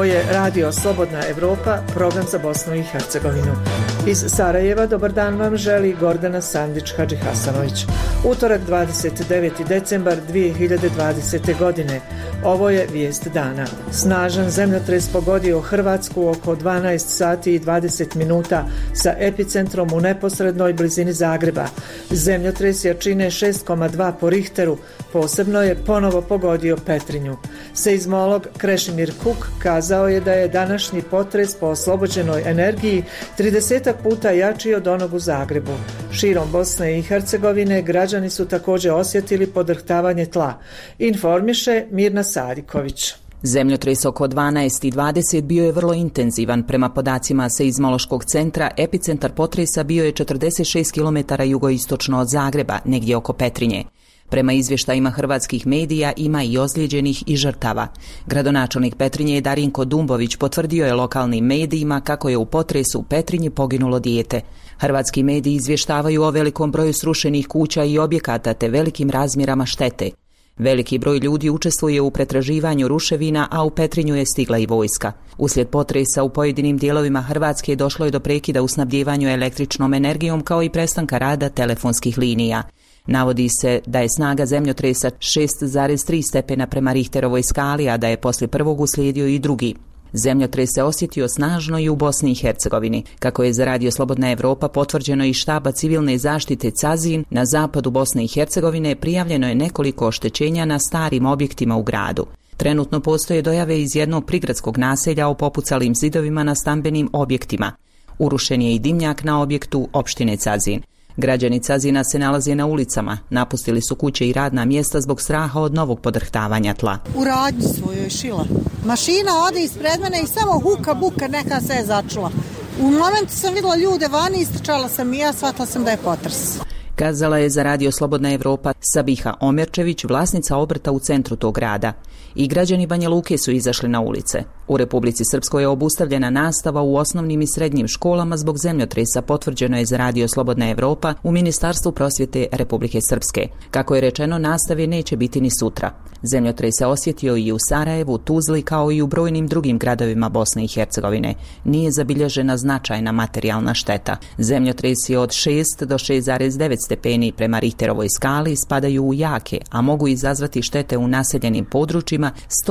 Ovo je Radio Slobodna Evropa, program za Bosnu i Hercegovinu. Iz Sarajeva dobar dan vam želi Gordana Sandić-Hadžihasanović. Utorak 29. decembar 2020. godine. Ovo je vijest dana. Snažan zemljotres pogodio Hrvatsku oko 12 sati i 20 minuta sa epicentrom u neposrednoj blizini Zagreba. Zemljotres jačine 6,2 po Richteru posebno je ponovo pogodio Petrinju. Seizmolog Krešimir Kuk kazao je da je današnji potres po oslobođenoj energiji 30 puta jači od onog u Zagrebu. Širom Bosne i Hercegovine građani su također osjetili podrhtavanje tla. Informiše Mirna Sadiković. Zemljotres oko 12:20 bio je vrlo intenzivan. Prema podacima seizmološkog centra, epicentar potresa bio je 46 km jugoistočno od Zagreba, negdje oko Petrinje. Prema izvještajima hrvatskih medija ima i ozlijeđenih i žrtava. Gradonačelnik Petrinje Darinko Dumbović potvrdio je lokalnim medijima kako je u potresu u Petrinji poginulo dijete. Hrvatski mediji izvještavaju o velikom broju srušenih kuća i objekata te velikim razmjerama štete. Veliki broj ljudi učestvuje u pretraživanju ruševina, a u Petrinju je stigla i vojska. Uslijed potresa u pojedinim dijelovima Hrvatske došlo je do prekida u snabdjevanju električnom energijom kao i prestanka rada telefonskih linija. Navodi se da je snaga zemljotresa 6,3 stepena prema Richterovoj skali, a da je poslije prvog uslijedio i drugi. Zemljotres se osjetio snažno i u Bosni i Hercegovini. Kako je za Radio Slobodna Evropa potvrđeno iz štaba civilne zaštite Cazin, na zapadu Bosne i Hercegovine prijavljeno je nekoliko oštećenja na starim objektima u gradu. Trenutno postoje dojave iz jednog prigradskog naselja o popucalim zidovima na stambenim objektima. Urušen je i dimnjak na objektu opštine Cazin. Građani Cazina se nalaze na ulicama, napustili su kuće i radna mjesta zbog straha od novog podrhtavanja tla. U radnji svojoj šila. Mašina ode ispred mene i samo huka buka neka se je začula. U momentu sam vidjela ljude vani, istrčala sam i ja, shvatila sam da je potres. Kazala je za Radio Slobodna Evropa Sabiha Omerčević, vlasnica obrta u centru tog grada. I građani Banja Luke su izašli na ulice. U Republici Srpskoj je obustavljena nastava u osnovnim i srednjim školama zbog zemljotresa, potvrđeno je za Radio Slobodna Evropa u Ministarstvu prosvjete Republike Srpske. Kako je rečeno, nastave neće biti ni sutra. Zemljotres se osjetio i u Sarajevu, Tuzli kao i u brojnim drugim gradovima Bosne i Hercegovine. Nije zabilježena značajna materijalna šteta. Zemljotresi od 6 do 6,9 stepeni prema Richterovoj skali spadaju u jake, a mogu izazvati štete u naseljenim područjima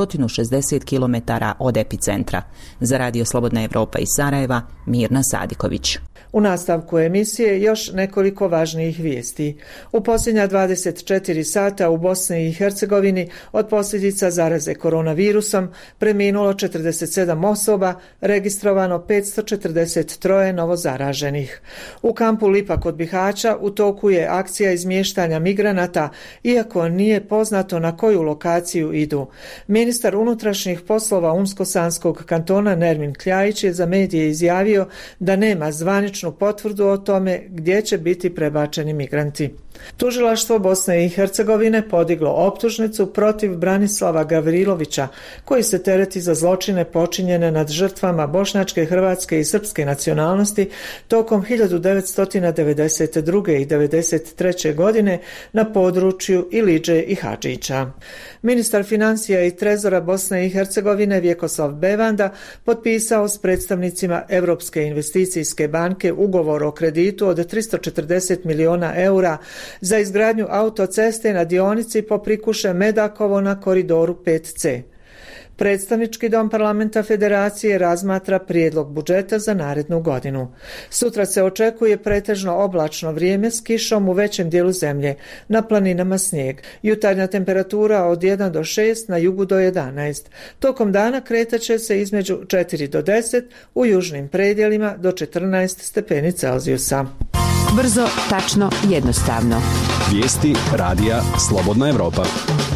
160 km od epicentra. Za Radio Slobodna Evropa iz Sarajeva, Mirna Sadiković. U nastavku emisije još nekoliko važnijih vijesti. U posljednja 24 sata u Bosni i Hercegovini od posljedica zaraze koronavirusom preminulo 47 osoba, registrovano 543 novozaraženih. U kampu Lipa kod Bihaća u toku je akcija izmještanja migranata, iako nije poznato na koju lokaciju idu. Ministar unutrašnjih poslova Unsko-Sanskog kantona Nermin Kljajić je za medije izjavio da nema zvaničnu potvrdu o tome gdje će biti prebačeni migranti. Tužilaštvo Bosne i Hercegovine podiglo optužnicu protiv Branislava Gavrilovića, koji se tereti za zločine počinjene nad žrtvama bošnjačke, hrvatske i srpske nacionalnosti tokom 1992. i 1993. godine na području Ilidže i Hadžića. Ministar financija i trezora Bosne i Hercegovine Vjekoslav Bevanda potpisao s predstavnicima Europske investicijske banke ugovor o kreditu od 340 miliona eura za izgradnju autoceste na dionici Poprikuše Medakovo na koridoru 5C. Predstavnički dom parlamenta Federacije razmatra prijedlog budžeta za narednu godinu. Sutra se očekuje pretežno oblačno vrijeme s kišom u većem dijelu zemlje, na planinama snijeg. Jutarnja temperatura od 1 do 6, na jugu do 11. Tokom dana kretaće se između 4 do 10, u južnim predjelima do 14 stepeni Celzijusa. Brzo, tačno, jednostavno. Vijesti Radija Slobodna Evropa.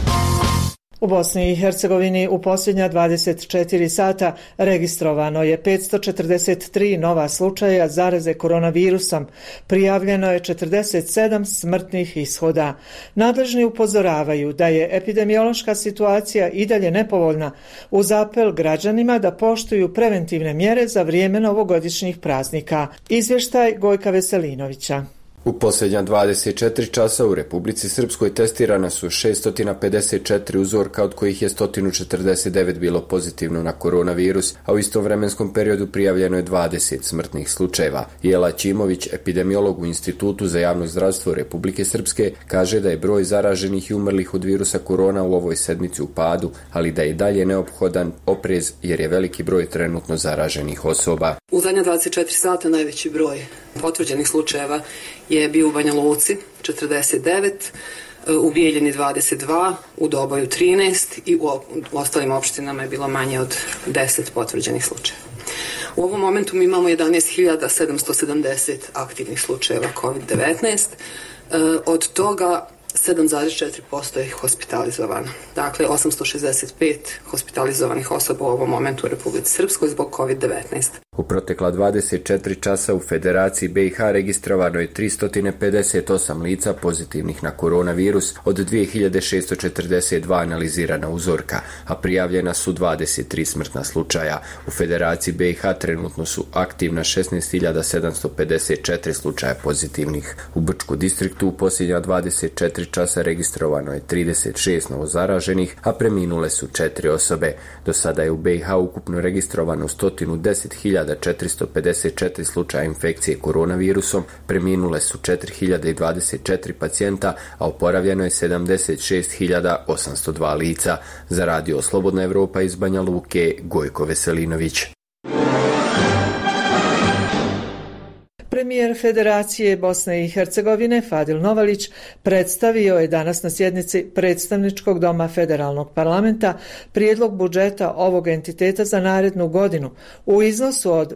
U Bosni i Hercegovini u posljednja 24 sata registrovano je 543 nova slučaja zaraze koronavirusom. Prijavljeno je 47 smrtnih ishoda. Nadležni upozoravaju da je epidemiološka situacija i dalje nepovoljna, uz apel građanima da poštuju preventivne mjere za vrijeme novogodišnjih praznika. Izvještaj Gojka Veselinovića. U posljednja 24 časa u Republici Srpskoj testirana su 654 uzorka, od kojih je 149 bilo pozitivno na koronavirus, a u istom vremenskom periodu prijavljeno je 20 smrtnih slučajeva. Jela Ćimović, epidemiolog u Institutu za javno zdravstvo Republike Srpske, kaže da je broj zaraženih i umrlih od virusa korona u ovoj sedmici u padu, ali da je i dalje neophodan oprez jer je veliki broj trenutno zaraženih osoba. U zadnja 24 sata najveći broj potvrđenih slučajeva je bio u Banja Luci 49, u Bijeljini 22, u Doboju 13 i u ostalim opštinama je bilo manje od 10 potvrđenih slučajeva. U ovom momentu mi imamo 11.770 aktivnih slučajeva COVID-19, od toga 7,4% je hospitalizovano. Dakle, 865 hospitalizovanih osoba u ovom momentu u Republici Srpskoj zbog COVID-19. U protekla 24 časa u Federaciji BiH registrovano je 358 lica pozitivnih na koronavirus od 2642 analizirana uzorka, a prijavljena su 23 smrtna slučaja. U Federaciji BiH trenutno su aktivna 16.754 slučaja pozitivnih. U Brčku distriktu u posljednja 24 časa registrovano je 36 novozaraženih, a preminule su 4 osobe. Do sada je u BiH ukupno registrovano 110.454 slučaja infekcije koronavirusom, preminule su 4.024 pacijenta, a oporavljeno je 76.802 lica. Za Radio Slobodna Evropa iz Banja Luke, Gojko Veselinović. Premijer Federacije Bosne i Hercegovine Fadil Novalić predstavio je danas na sjednici Predstavničkog doma Federalnog parlamenta prijedlog budžeta ovog entiteta za narednu godinu u iznosu od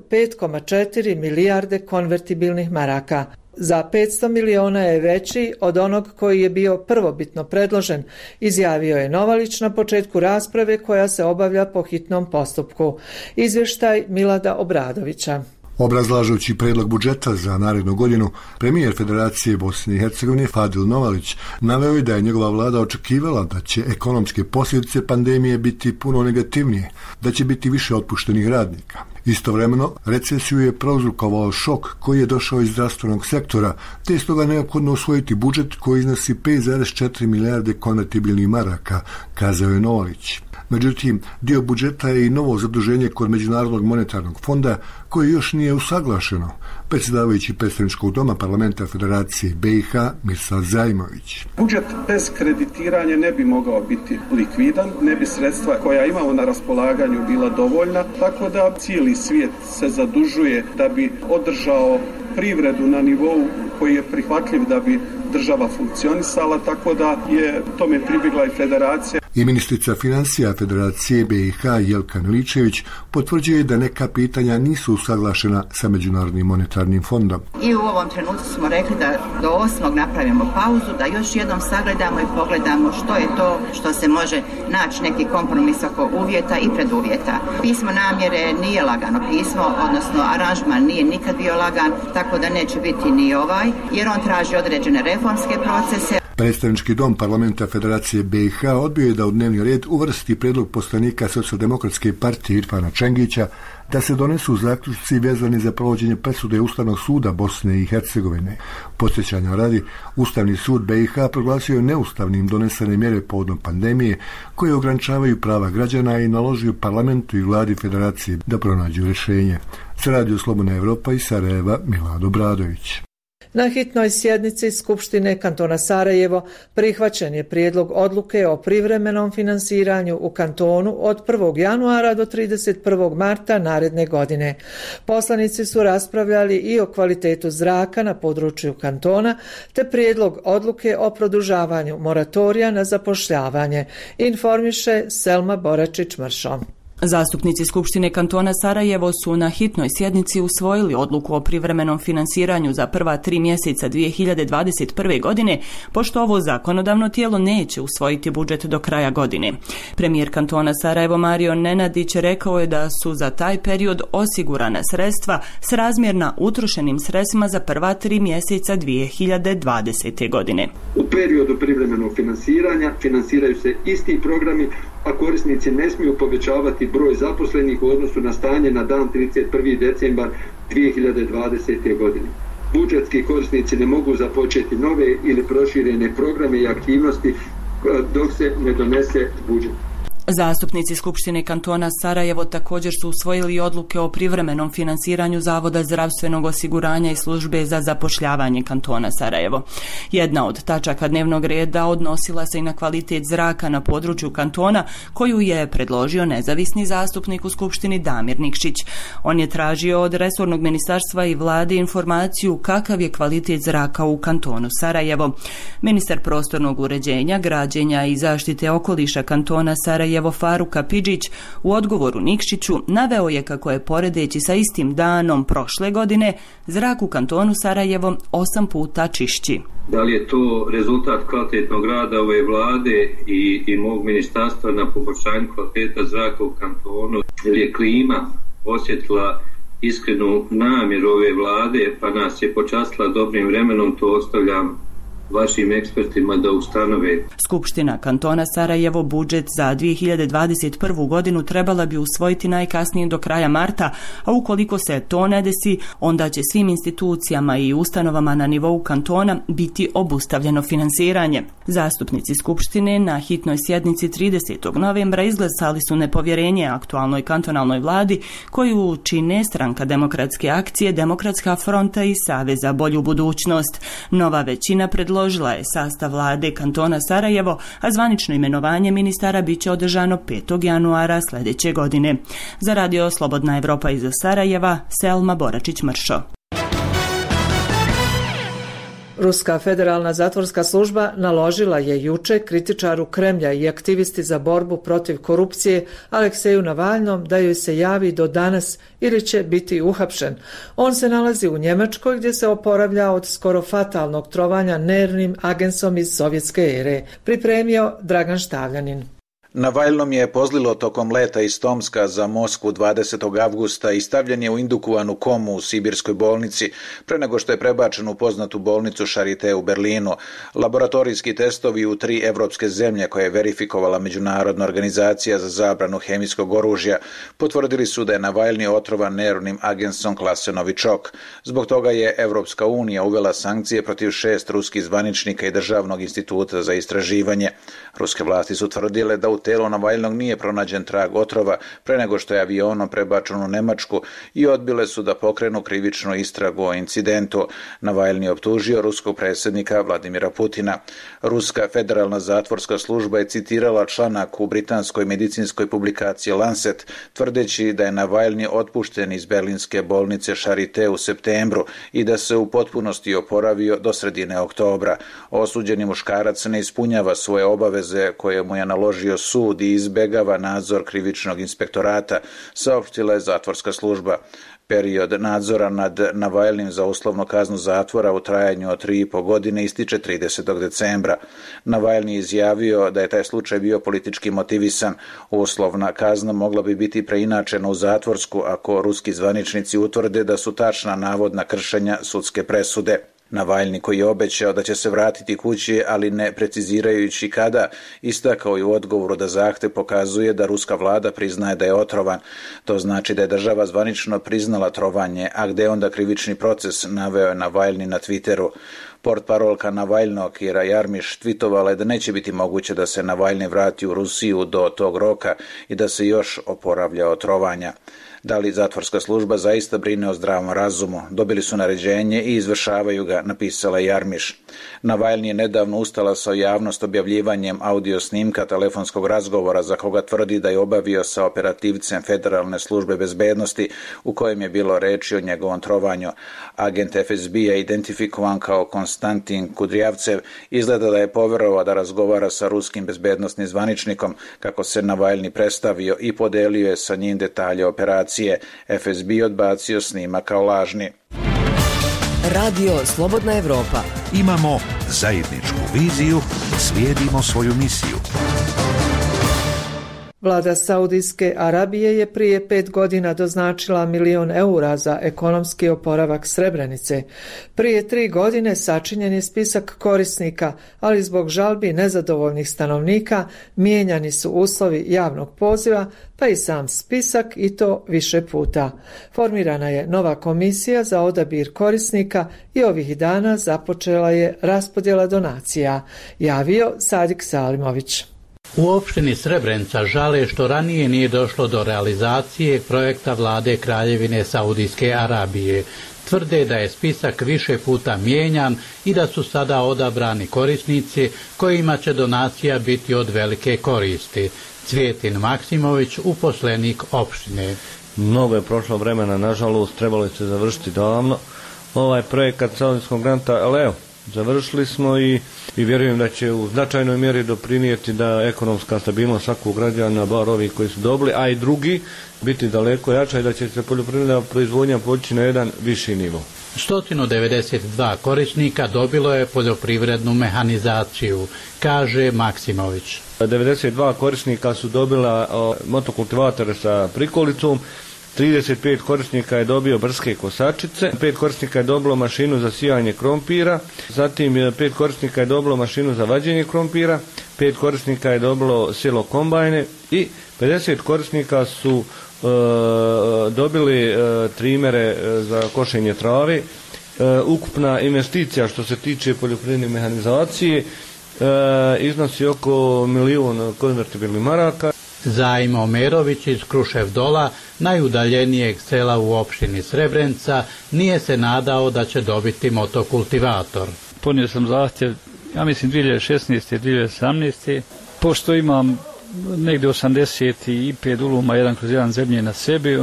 5,4 milijarde konvertibilnih maraka. Za 500 miliona je veći od onog koji je bio prvobitno predložen, izjavio je Novalić na početku rasprave koja se obavlja po hitnom postupku. Izvještaj Milada Obradovića. Obrazlažući predlog budžeta za narednu godinu, premijer Federacije Bosne i Hercegovine Fadil Novalić naveo je da je njegova vlada očekivala da će ekonomske posljedice pandemije biti puno negativnije, da će biti više otpuštenih radnika. Istovremeno, recesiju je prouzrokovao šok koji je došao iz zdravstvenog sektora, te je stoga neophodno usvojiti budžet koji iznosi 5,4 milijarde konvertibilnih maraka, kazao je Novalić. Međutim, dio budžeta je i novo zaduženje kod Međunarodnog monetarnog fonda koje još nije usaglašeno. Predsjedavajući Predstavničkog doma parlamenta Federacije BiH Mirsad Zajmović. Budžet bez kreditiranja ne bi mogao biti likvidan, ne bi sredstva koja imamo na raspolaganju bila dovoljna, tako da cijeli svijet se zadužuje da bi održao privredu na nivou koji je prihvatljiv da bi država funkcionisala, tako da je tome pribjegla i Federacija. I ministrica financija Federacije BiH Jelka Miličević potvrđuje da neka pitanja nisu usaglašena sa Međunarodnim monetarnim fondom. I u ovom trenutku smo rekli da do 8. napravimo pauzu, da još jednom sagledamo i pogledamo što je to što se može naći neki kompromis oko uvjeta i preduvjeta. Pismo namjere nije lagano pismo, odnosno aranžman nije nikad bio lagan, tako da neće biti ni ovaj, jer on traži određene reformske procese. Predstavnički dom parlamenta Federacije BiH odbio je da u dnevni red uvrsti predlog poslanika Socijaldemokratske partije Irfana Čengića da se donesu zaključci vezani za provođenje presude Ustavnog suda Bosne i Hercegovine. Podsjećanja radi, Ustavni sud BiH proglasio je neustavnim donesene mjere povodom pandemije koje ograničavaju prava građana i naložio parlamentu i vladi Federacije da pronađu rješenje. Za Radio Slobodna Evropa iz Sarajeva Milad Obradović. Na hitnoj sjednici Skupštine kantona Sarajevo prihvaćen je prijedlog odluke o privremenom finansiranju u kantonu od 1. januara do 31. marta naredne godine. Poslanici su raspravljali i o kvalitetu zraka na području kantona, te prijedlog odluke o produžavanju moratorija na zapošljavanje, informiše Selma Boračić-Mršo. Zastupnici Skupštine kantona Sarajevo su na hitnoj sjednici usvojili odluku o privremenom finansiranju za prva 3 mjeseca 2021. godine, pošto ovo zakonodavno tijelo neće usvojiti budžet do kraja godine. Premijer kantona Sarajevo Mario Nenadić rekao je da su za taj period osigurana sredstva srazmjerna utrošenim sredstvima za prva 3 mjeseca 2020. godine. U periodu privremenog finansiranja finansiraju se isti programi, a korisnici ne smiju povećavati broj zaposlenih u odnosu na stanje na dan 31. decembar 2020. godine. budžetski korisnici ne mogu započeti nove ili proširene programe i aktivnosti dok se ne donese budžet. Zastupnici Skupštine kantona Sarajevo također su usvojili odluke o privremenom finansiranju Zavoda zdravstvenog osiguranja i službe za zapošljavanje kantona Sarajevo. Jedna od tačaka dnevnog reda odnosila se i na kvalitet zraka na području kantona, koju je predložio nezavisni zastupnik u Skupštini Damir Nikšić. On je tražio od resornog ministarstva i vlade informaciju kakav je kvalitet zraka u kantonu Sarajevo. Ministar prostornog uređenja, građenja i zaštite okoliša kantona Sarajevo Faruk Apidžić u odgovoru Nikšiću naveo je kako je poredeći sa istim danom prošle godine zrak u kantonu Sarajevo 8 puta čišći. Da li je to rezultat kvalitetnog rada ove vlade i mog ministarstva na poboljšanju kvaliteta zraka u kantonu, ili je klima osjetila iskrenu namjeru ove vlade pa nas je počastila dobrim vremenom, to ostavljam vašim ekspertima da ustanove. Skupština kantona Sarajevo budžet za 2021. godinu trebala bi usvojiti najkasnije do kraja marta, a ukoliko se to ne desi, onda će svim institucijama i ustanovama na nivou kantona biti obustavljeno finansiranje. Zastupnici Skupštine na hitnoj sjednici 30. novembra izglasali su nepovjerenje aktualnoj kantonalnoj vladi koju čine Stranka demokratske akcije, Demokratska fronta i Savez za bolju budućnost. Nova većina predložila je sastav vlade kantona Sarajevo, a zvanično imenovanje ministara biće održano 5. januara sljedeće godine. Za radio Slobodna Evropa iz Sarajeva, Selma Boračić-Mršo. Ruska federalna zatvorska služba naložila je juče kritičaru Kremlja i aktivisti za borbu protiv korupcije Alekseju Navalnom da joj se javi do danas ili će biti uhapšen. On se nalazi u Njemačkoj gdje se oporavlja od skoro fatalnog trovanja nervnim agensom iz sovjetske ere. Pripremio Dragan Štavljanin. Navalnom je pozlilo tokom leta iz Tomska za Moskvu 20. avgusta i stavljen je u indukovanu komu u sibirskoj bolnici pre nego što je prebačen u poznatu bolnicu Charité u Berlinu. Laboratorijski testovi u 3 evropske zemlje koje je verifikovala Međunarodna organizacija za zabranu hemijskog oružja potvrdili su da je Navalni otrovan nervnim agensom klase Novičok. Zbog toga je Evropska unija uvela sankcije protiv 6 ruskih zvaničnika i Državnog instituta za istraživanje. Ruske vlasti su tvrdile da u telu Navalnog nije pronađen trag otrova pre nego što je avionom prebačen u Nemačku i odbile su da pokrenu krivičnu istragu o incidentu. Navalni je optužio ruskog predsjednika Vladimira Putina. Ruska federalna zatvorska služba je citirala članak u britanskoj medicinskoj publikaciji Lancet, tvrdeći da je Navalni otpušten iz berlinske bolnice Charité u septembru i da se u potpunosti oporavio do sredine oktobra. Osuđeni muškarac ne ispunjava svoje obaveze koje mu je naložio sud i izbegava nadzor krivičnog inspektorata, saopštila je zatvorska služba. Period nadzora nad Navalnim za uslovnu kaznu zatvora u trajanju od 3,5 godine ističe 30. decembra. Navalni je izjavio da je taj slučaj bio politički motivisan. Uslovna kazna mogla bi biti preinačena u zatvorsku ako ruski zvaničnici utvrde da su tačna navodna kršenja sudske presude. Navalni, koji je obećao da će se vratiti kući, ali ne precizirajući kada, istakao je u odgovoru da zahtev pokazuje da ruska vlada priznaje da je otrovan. To znači da je država zvanično priznala trovanje, a gde onda krivični proces, naveo je Navalni na Twitteru. Portparolka Navalnog Kira Jarmiš tvitovala je da neće biti moguće da se Navalni vrati u Rusiju do tog roka i da se još oporavlja od trovanja. Da li zatvorska služba zaista brine o zdravom razumu? Dobili su naređenje i izvršavaju ga, napisala Jarmiš. Navalni je nedavno ustalasao javnost objavljivanjem audio snimka telefonskog razgovora za koga tvrdi da je obavio sa operativcem Federalne službe bezbednosti u kojem je bilo reči o njegovom trovanju. Agent FSB-a identifikovan kao Konstantin Kudrijavcev izgleda da je poverovao da razgovara sa ruskim bezbednosnim zvaničnikom, kako se Navalni predstavio i podelio je sa njim detalje operacije. FSB odbacio snima kao lažni. Radio Slobodna Evropa. Imamo zajedničku viziju, slijedimo svoju misiju. Vlada Saudijske Arabije je prije 5 godina doznačila 1 milion eura za ekonomski oporavak Srebrenice. Prije 3 godine sačinjen je spisak korisnika, ali zbog žalbi nezadovoljnih stanovnika mijenjani su uslovi javnog poziva, pa i sam spisak, i to više puta. Formirana je nova komisija za odabir korisnika i ovih dana započela je raspodjela donacija, javio Sadik Salimović. U opštini Srebrenica žale što ranije nije došlo do realizacije projekta vlade Kraljevine Saudijske Arabije. Tvrde da je spisak više puta mijenjan i da su sada odabrani korisnici kojima će donacija biti od velike koristi. Cvjetin Maksimović, uposlenik opštine. Mnogo je prošlo vremena, nažalost, trebalo je se završiti davno ovaj projekat Saudijskog granta, ali evo, završili smo i vjerujem da će u značajnoj mjeri doprinijeti da ekonomska stabilnost svakog građana, bar ovi koji su dobili, a i drugi, biti daleko jača i da će se poljoprivredna proizvodnja poći na jedan viši nivo. 192 korisnika dobilo je poljoprivrednu mehanizaciju, kaže Maksimović. 92 korisnika su dobila motokultivatore sa prikolicom, 35 korisnika je dobio brske kosačice, 5 korisnika je dobilo mašinu za sijanje krompira, zatim 5 korisnika je dobilo mašinu za vađenje krompira, 5 korisnika je dobilo silo kombajne i 50 korisnika su dobili trimere za košenje trave. Ukupna investicija što se tiče poljoprivredne mehanizacije iznosi oko 1 milion konvertibilnih maraka. Zajmo Merović iz Kruševdola, najudaljenijeg sela u opštini Srebrenica, nije se nadao da će dobiti motokultivator. Ponio sam zahtjev, ja mislim 2016. 2017. Pošto imam negdje 85 duluma 1/1 zemlje na sebi,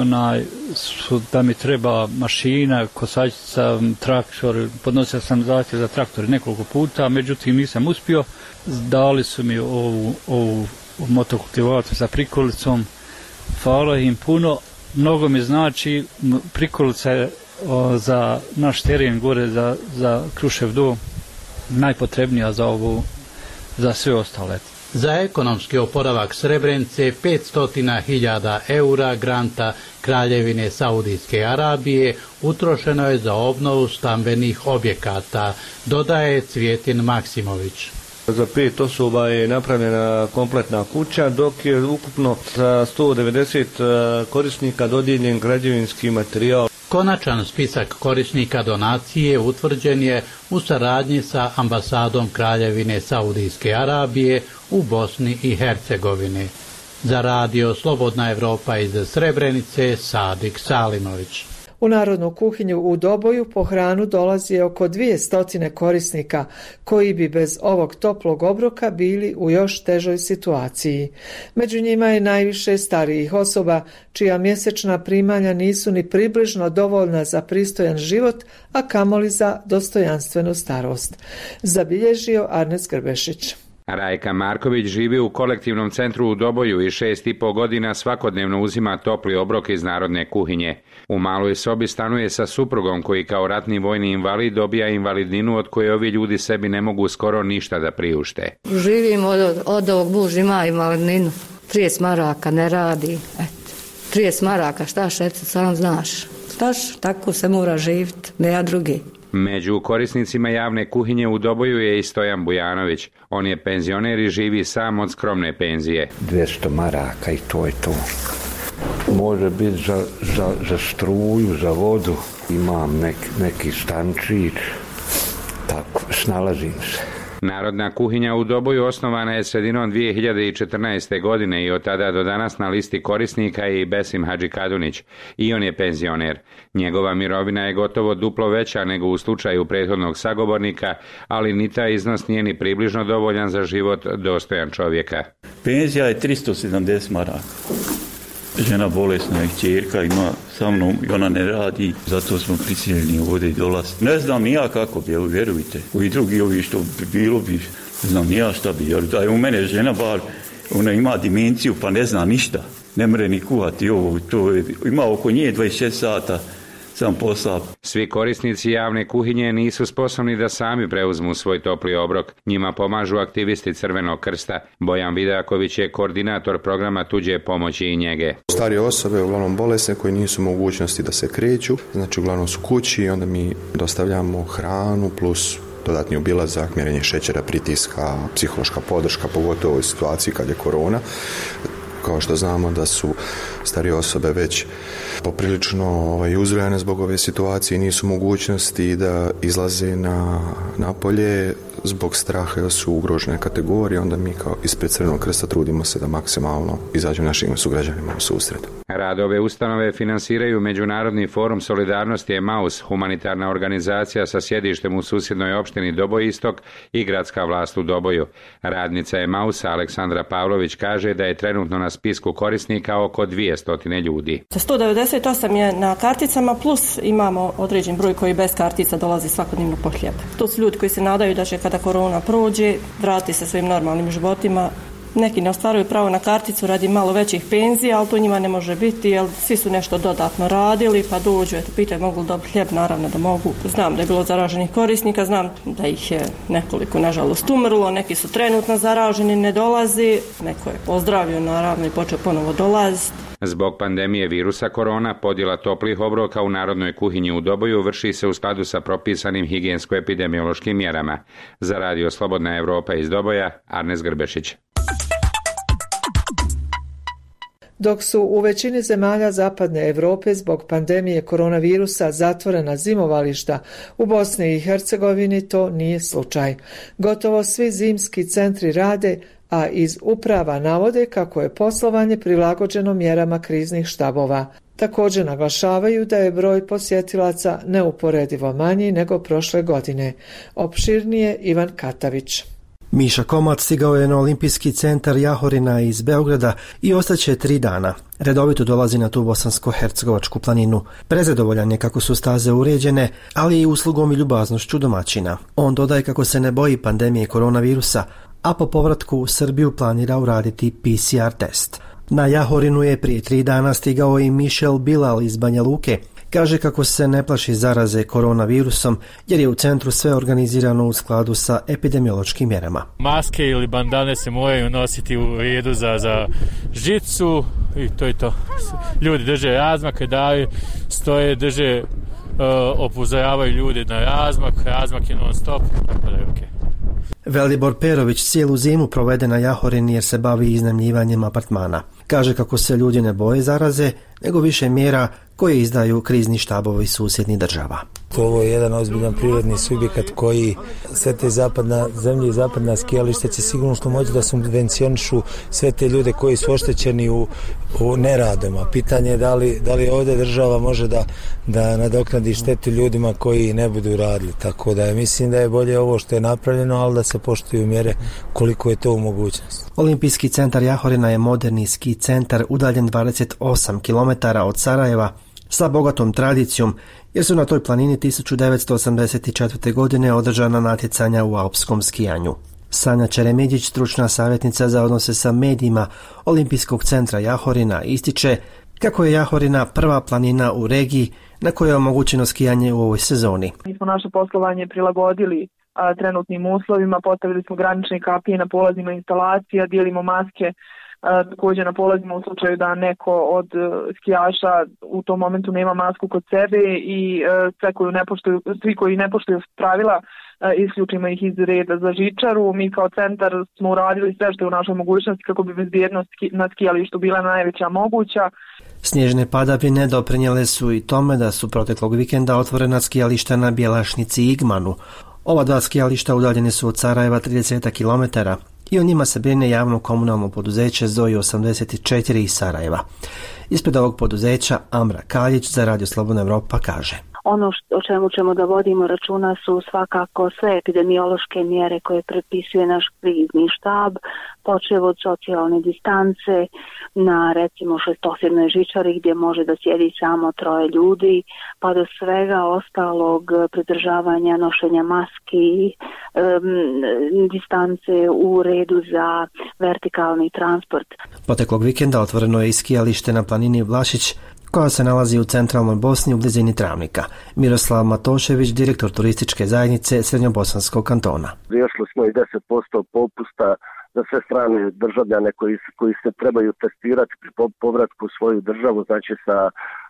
da mi treba mašina, kosačica, traktor, podnosio sam zahtjev za traktor nekoliko puta, međutim nisam uspio. Dali su mi ovu motokultivator sa prikolicom, hvala im puno, mnogo mi znači, prikolica je za naš teren gore, za Krušev do, najpotrebnija za sve ostale. Za ekonomski oporavak Srebrenice 500.000 eura granta Kraljevine Saudijske Arabije utrošeno je za obnovu stambenih objekata, dodaje Cvjetin Maksimović. Za 5 osoba je napravljena kompletna kuća, dok je ukupno za 190 korisnika dodijeljen građevinski materijal. Konačan spisak korisnika donacije utvrđen je u saradnji sa ambasadom Kraljevine Saudijske Arabije u Bosni i Hercegovini. Za radio Slobodna Evropa iz Srebrenice, Sadik Salimović. U Narodnu kuhinju u Doboju po hranu dolazi oko 200 korisnika koji bi bez ovog toplog obroka bili u još težoj situaciji. Među njima je najviše starijih osoba čija mjesečna primanja nisu ni približno dovoljna za pristojan život, a kamoli za dostojanstvenu starost. Zabilježio Arnes Grbešić. Rajka Marković živi u kolektivnom centru u Doboju i 6,5 godina svakodnevno uzima topli obrok iz Narodne kuhinje. U maloj sobi stanuje sa suprugom koji kao ratni vojni invalid dobija invalidninu od koje ovi ljudi sebi ne mogu skoro ništa da priušte. Živim od ovog, muž ima invalidninu, 30 maraka ne radi, 30 maraka, šta šeca, sam znaš. Znaš, tako se mora živjeti, ne ja drugi. Među korisnicima javne kuhinje u Doboju je i Stojan Bujanović. On je penzioner i živi sam od skromne penzije. 200 maraka i to je to. Može biti za struju, za vodu. Imam neki stančić, tako, snalazim se. Narodna kuhinja u Doboju osnovana je sredinom 2014. godine i od tada do danas na listi korisnika je i Besim Hadžikadunić. I on je penzioner. Njegova mirovina je gotovo duplo veća nego u slučaju prethodnog sagovornika, ali ni taj iznos nije ni približno dovoljan za život dostojan čovjeka. Penzija je 370 maraka. Žena bolesna je, kćerka ima sa mnom i ona ne radi, zato smo prisiljeni ovdje dolaziti. Ne znam ni ja kako bi, vjerujte. Ovi drugi, ovi što bi bilo bi, ne znam ni ja šta bi, jer da je u mene žena bar, ona ima dimenciju pa ne zna ništa. Ne more ni kuhati ovo, to je, ima oko nje 26 sata sam posao. Svi korisnici javne kuhinje nisu sposobni da sami preuzmu svoj topli obrok. Njima pomažu aktivisti Crvenog krsta. Bojan Vidaković je koordinator programa tuđe pomoći i njege. Starije osobe, uglavnom bolesne, koji nisu mogućnosti da se kreću, znači uglavnom su kući i onda mi dostavljamo hranu plus dodatni obilazak, mjerenje šećera, pritiska, psihološka podrška, pogotovo u situaciji kad je korona. Kao što znamo da su starije osobe već poprilično uzrujane zbog ove situacije i nisu mogućnosti da izlaze na polje zbog straha jer su ugrožene kategorije, onda mi kao ispred Crvenog krsta trudimo se da maksimalno izađemo našim sugrađanima u susret. Rad ove ustanove finansiraju Međunarodni forum solidarnosti Emaus, humanitarna organizacija sa sjedištem u susjednoj opštini Doboj Istok i gradska vlast u Doboju. Radnica Emausa Aleksandra Pavlović kaže da je trenutno na spisku korisnika oko 200 ljudi. 198 je na karticama, plus imamo određen broj koji bez kartica dolazi svakodnevno po hljeb. To su ljudi koji se nadaju da će kada korona prođe vrati se svojim normalnim životima. Neki ne ostvaruju pravo na karticu radi malo većih penzija, ali to njima ne može biti, jer svi su nešto dodatno radili, pa dođu, pitaju mogu li dobiti hljeb, naravno da mogu. Znam da je bilo zaraženih korisnika, znam da ih je nekoliko, nažalost, umrlo, neki su trenutno zaraženi, ne dolazi, neko je pozdravio, naravno, i počeo ponovo dolaziti. Zbog pandemije virusa korona, podjela toplih obroka u narodnoj kuhinji u Doboju vrši se u skladu sa propisanim higijensko-epidemiološkim mjerama. Za Radio Slobodna Evropa iz Doboja, Arnes Grbešić. Dok su u većini zemalja zapadne Europe zbog pandemije koronavirusa zatvorena zimovališta, u Bosni i Hercegovini to nije slučaj. Gotovo svi zimski centri rade, a iz uprava navode kako je poslovanje prilagođeno mjerama kriznih štabova. Također naglašavaju da je broj posjetilaca neuporedivo manji nego prošle godine. Opširnije Ivan Katavić. Miša Komac stigao je na Olimpijski centar Jahorina iz Beograda i ostaće 3 dana. Redovito dolazi na tu bosansko-hercegovačku planinu. Prezadovoljan je kako su staze uređene, ali i uslugom i ljubaznošću domaćina. On dodaje kako se ne boji pandemije koronavirusa, a po povratku u Srbiju planira uraditi PCR test. Na Jahorinu je prije 3 dana stigao i Mišel Bilal iz Banja Luke. Kaže kako se ne plaši zaraze koronavirusom jer je u centru sve organizirano u skladu sa epidemiološkim mjerama. Maske ili bandane se moraju nositi u redu za žicu i to je to. Ljudi drže razmak, stoje, drže, upozoravaju ljude na razmak je non stop, tako da je okej. Velibor Perović cijelu zimu provede na Jahorini jer se bavi iznajmljivanjem apartmana. Kaže kako se ljudi ne boje zaraze, nego više mjera koje izdaju krizni štabovi susjednih država. Ovo je jedan ozbiljan privredni subjekat koji sve te zemlje i zapadna skijališta će sigurno moći da subvencionišu sve te ljude koji su oštećeni u neradama. Pitanje je da li ovdje država može da nadoknadi štetu ljudima koji ne budu radili. Tako da mislim da je bolje ovo što je napravljeno, ali da se poštuju mjere koliko je to u mogućnosti. Olimpijski centar Jahorina je moderni ski centar udaljen 28 km od Sarajeva sa bogatom tradicijom, jer su na toj planini 1984. godine održana natjecanja u alpskom skijanju. Sanja Čeremidjić, stručna savjetnica za odnose sa medijima Olimpijskog centra Jahorina, ističe kako je Jahorina prva planina u regiji na kojoj je omogućeno skijanje u ovoj sezoni. Mi smo naše poslovanje prilagodili trenutnim uslovima, postavili smo granične kapije na polazima instalacija, dijelimo maske također na polazima u slučaju da neko od skijaša u tom momentu nema masku kod sebe i svi koji ne poštuju pravila isključimo ih iz reda za žičaru. Mi kao centar smo uradili sve što je u našoj mogućnosti kako bi bezbjednost na skijalištu bila najveća moguća. Snježne padavine doprinijele su i tome da su proteklog vikenda otvorena skijališta na Bjelašnici i Igmanu. Ova 2 skijališta udaljene su od Sarajeva 30 km i o njima se brine javno komunalno poduzeće Zoji 84 iz Sarajeva. Ispred ovog poduzeća Amra Kaljić za Radio Slobodna Evropa kaže: Ono o čemu ćemo da vodimo računa su svakako sve epidemiološke mjere koje prepisuje naš krizni štab, počev od socijalne distance na recimo šestosjednoj žičari gdje može da sjedi samo 3 ljudi, pa do svega ostalog pridržavanja nošenja maski, distance u redu za vertikalni transport. Proteklog vikenda otvoreno je i skijalište na planini Vlašić koja se nalazi u centralnoj Bosni u blizini Travnika. Miroslav Matošević, direktor turističke zajednice Srednjobosanskog kantona. Riješili smo i 10% popusta za sve strane državljane koji se trebaju testirati pri povratku u svoju državu, znači sa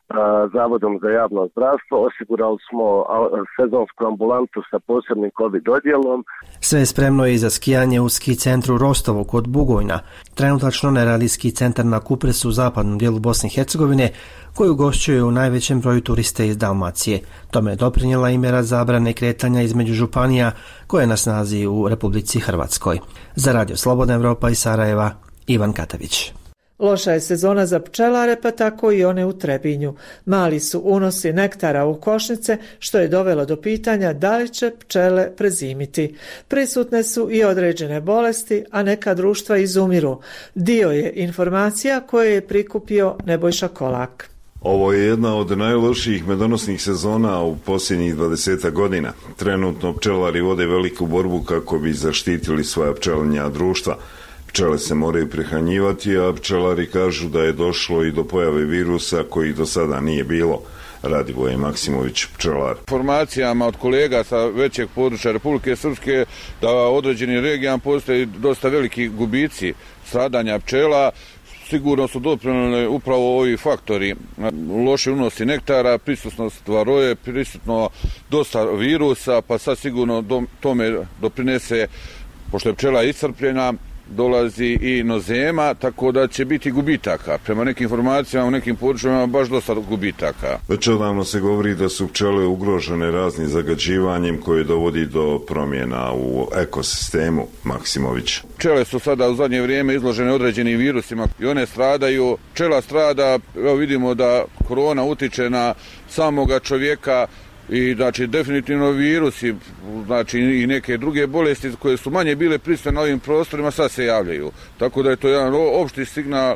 Zavodom za javno zdravstvo. Osigurali smo sezonsku ambulantu sa posebnim COVID odjelom. Sve je spremno i za skijanje u ski centru Rostovo kod Bugojna. Trenutačno ne radi ski centar na Kupresu u zapadnom dijelu Bosne i Hercegovine, koji ugošćuje u najvećem broju turiste iz Dalmacije. Tome je doprinijela i mjera zabrane kretanja između županija koje je na snazi u Republici Hrvatskoj. Za Radio Slobodna Evropa iz Sarajeva, Ivan Katavić. Loša je sezona za pčelare, pa tako i one u Trebinju. Mali su unosi nektara u košnice, što je dovelo do pitanja da li će pčele prezimiti. Prisutne su i određene bolesti, a neka društva izumiru. Dio je informacija koje je prikupio Nebojša Kolak. Ovo je jedna od najlošijih medonosnih sezona u posljednjih 20 godina. Trenutno pčelari vode veliku borbu kako bi zaštitili svoja pčelinja društva. Pčele se moraju prehranjivati, a pčelari kažu da je došlo i do pojave virusa koji do sada nije bilo. Radivoje Maksimović, pčelar. Informacijama od kolega sa većeg područja Republike Srpske da u određenim regijama postoje dosta veliki gubici stradanja pčela. Sigurno su doprinijeli upravo ovi faktori. Loši unosi nektara, prisutnost varoje, prisutno dosta virusa, pa sad sigurno tome doprinese, pošto je pčela iscrpljena, dolazi i inozema, tako da će biti gubitaka. Prema nekim informacijama u nekim područjima baš dosta gubitaka. Već odavno se govori da su pčele ugrožene raznim zagađivanjem koje dovodi do promjena u ekosistemu. Maksimović. Pčele su sada u zadnje vrijeme izložene određenim virusima i one stradaju. Pčela strada, evo vidimo da korona utiče na samoga čovjeka, i znači definitivno virusi, znači i neke druge bolesti koje su manje bile prisutne na ovim prostorima sad se javljaju. Tako da je to jedan opšti signal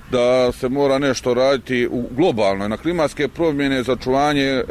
da se mora nešto raditi globalno na klimatske promjene za očuvanje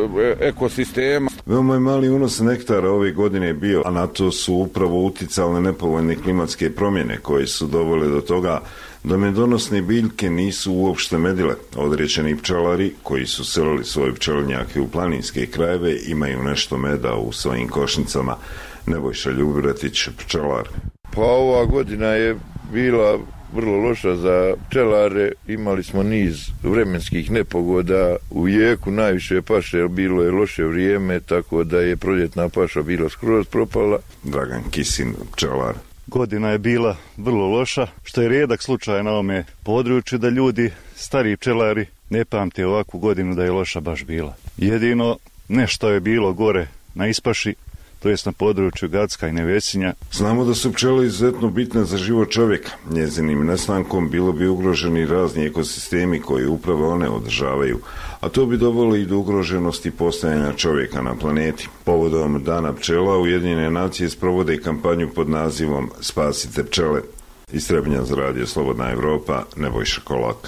ekosistema. Veoma je mali unos nektara ove godine bio, a na to su upravo uticale nepovoljne klimatske promjene koje su dovele do toga da medonosne biljke nisu uopšte medile. Određeni pčelari koji su selili svoje pčelinjake u planinske krajeve imaju nešto meda u svojim košnicama. Nebojša Ljubiratić, pčelar. Pa ova godina je bila vrlo loša za pčelare. Imali smo niz vremenskih nepogoda. U jeku najviše paše, bilo je loše vrijeme, tako da je proljetna paša bila skroz propala. Dragan Kisin, pčelar. Godina je bila vrlo loša, što je rijedak slučaj na ovome području da ljudi, stari pčelari, ne pamte ovakvu godinu da je loša baš bila. Jedino nešto je bilo gore na ispaši, to jest na području Gacka i Nevesinja. Znamo da su pčele izuzetno bitne za život čovjeka. Njezinim nestankom bilo bi ugroženi razni ekosistemi koji upravo one održavaju, a to bi dovelo i do ugroženosti postojanja čovjeka na planeti. Povodom Dana pčela Ujedinjene nacije sprovode kampanju pod nazivom Spasite pčele. Iz Trebinja za Radio Slobodna Evropa, Nebojša Kolak.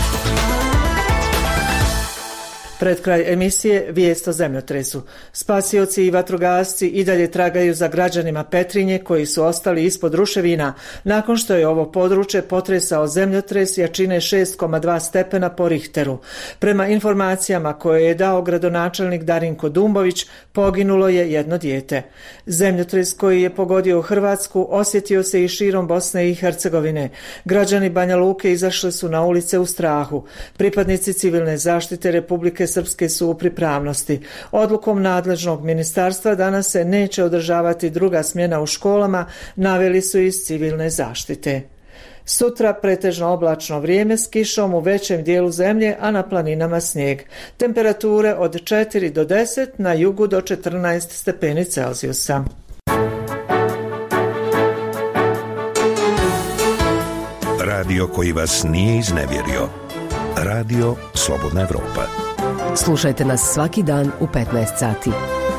Pred kraj emisije vijest o zemljotresu. Spasioci i vatrogasci i dalje tragaju za građanima Petrinje koji su ostali ispod ruševina nakon što je ovo područje potresao zemljotres jačine 6,2 stepena po Richteru. Prema informacijama koje je dao gradonačelnik Darinko Dumbović, poginulo je jedno dijete. Zemljotres koji je pogodio Hrvatsku osjetio se i širom Bosne i Hercegovine. Građani Banja Luke izašli su na ulice u strahu. Pripadnici civilne zaštite Republike Srpske su u pripravnosti. Odlukom nadležnog ministarstva danas se neće održavati druga smjena u školama, naveli su iz civilne zaštite. Sutra pretežno oblačno vrijeme s kišom u većem dijelu zemlje, a na planinama snijeg. Temperature od 4 do 10, na jugu do 14 stepeni Celzijusa. Radio koji vas nije iznevjerio. Radio Slobodna Evropa. Slušajte nas svaki dan u 15 sati.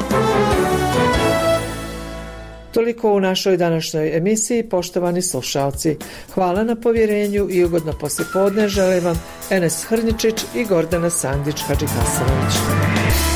Toliko u našoj današnjoj emisiji, poštovani slušalci. Hvala na povjerenju i ugodno poslijepodne žele vam Enes Hrničić i Gordana Sandić-Hadžikasević.